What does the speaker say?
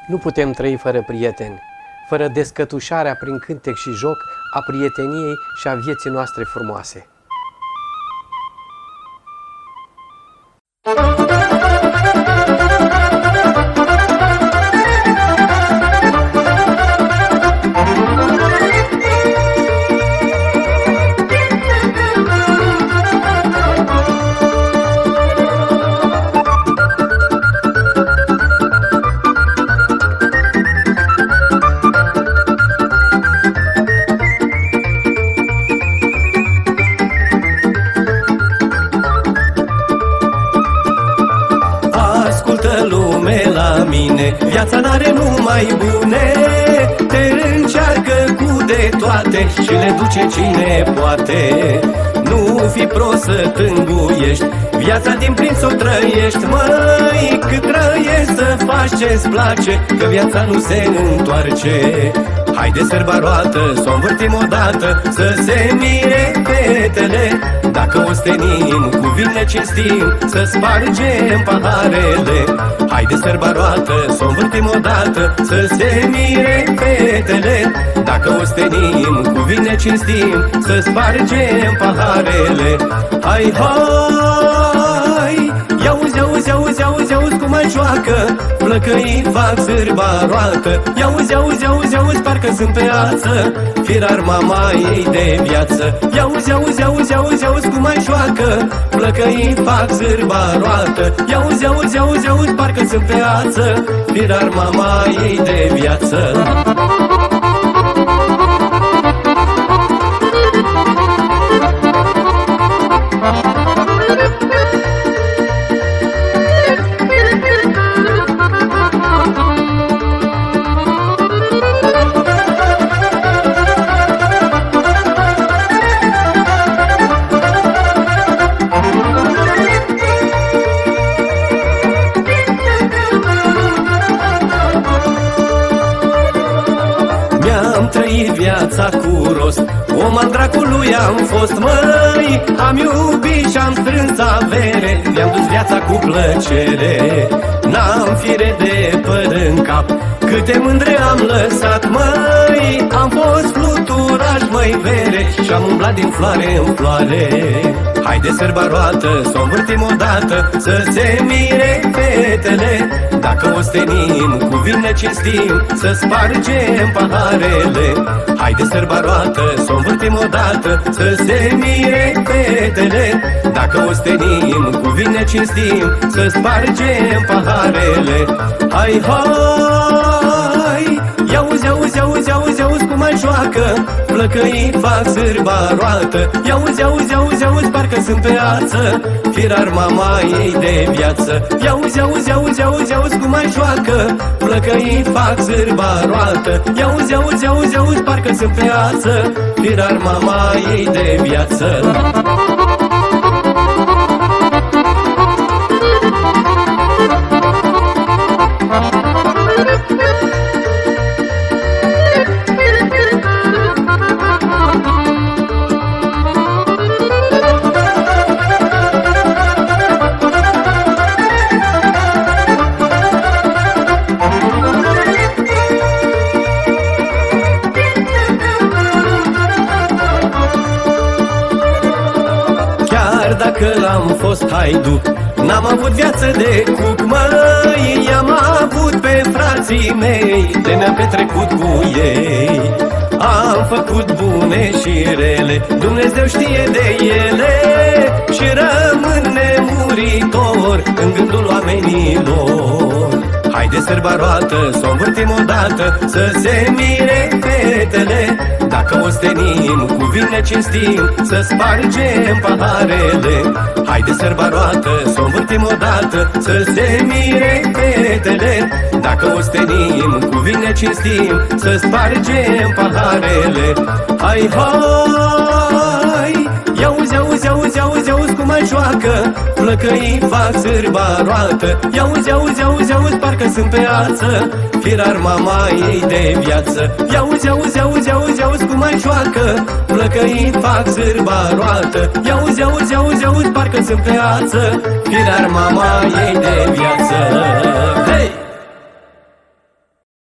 Nu putem trăi fără prieteni, fără descătușarea prin cântec și joc a prieteniei și a vieții noastre frumoase. Viața n-are numai bune, te încearcă cu de toate și le duce cine poate. Nu fi prost să tânguiești, viața din plin s-o trăiești, măi, cât trăiești să faci ce-ți place, că viața nu se întoarce. Haide sărba roată, s-o învârtim odată, să se mire fetele. Dacă ostenim, cu vin ne cinstim, să spargem paharele. Haide sărba roată, s-o învârtim odată, să se mire fetele. Dacă ostenim, cu vin ne cinstim, să spargem paharele. Hai, hai, iauzi, auzi, auzi, auzi, auzi cum mai joacă, flăcăii fac sârba roată. Iauzi, auzi, auzi, auzi, parcă sunt pe ață, firar mama ei de viață. Iauzi, auzi, auzi, auzi, auzi cum mai joacă, flăcăii fac sârba roată. Iauzi, auzi, auzi, auzi, parcă sunt pe ață, firar mama ei de viață. Mi-am trăit viața cu rost, om al dracului am fost, măi. Am iubit și-am strâns avere, mi-am dus viața cu plăcere. N-am fire de păr în cap, câte mândre am lăsat, măi. Am fost fluturaș, măi, vere, și-am umblat din floare în floare. Haide sărba roată, s-o învârtim odată, să se mire fetele. Dacă ostenim, cu vin ne cinstim, să spargem paharele. Haide sărba roată, s-o învârtim odată, să se mire fetele. Dacă ostenim, cu vin ne cinstim, să spargem paharele. Hai, hai, iauzi, auzi, auzi, auzi, auzi cum mai joacă, flăcăii fac sârba roată. Iauzi, auzi, auzi, auzi, parcă sunt pe ață, firar mama ei de viață. Iauzi, auzi, auzi, auzi, auzi cum mai joacă, flăcăii fac sârba roată. Iauzi, auzi, auzi, auzi, parcă sunt pe ață, firar mama ei de viață. Dacă am fost haiduc, n-am avut viață de cuc, măi. I-am avut pe frații mei, de ne-am petrecut cu ei. Am făcut bune și rele, Dumnezeu știe de ele, și rămân nemuritor în gândul oamenilor. Haide sărba roată, s-o învârtim odată, să se mire fetele. Dacă ostenim, cu vin ne cinstim, să spargem paharele. Haide sărba roată, s-o învârtim odată, să se mire fetele. Dacă ostenim, cu vin ne cinstim, să spargem paharele. Hai, hai, iauzi, auzi, auzi, auzi, auzi cum mai joacă, flăcăii fac sârba roată. Iauzi, auzi, auzi, auzi, parcă sunt pe ață, firar mama ei de viață. Iauzi, auzi, auzi, auzi, auzi cum mai joacă, flăcăii fac sârba roată. Iauzi, auzi, auzi, auzi, parcă sunt pe ață, firar mama ei de viață.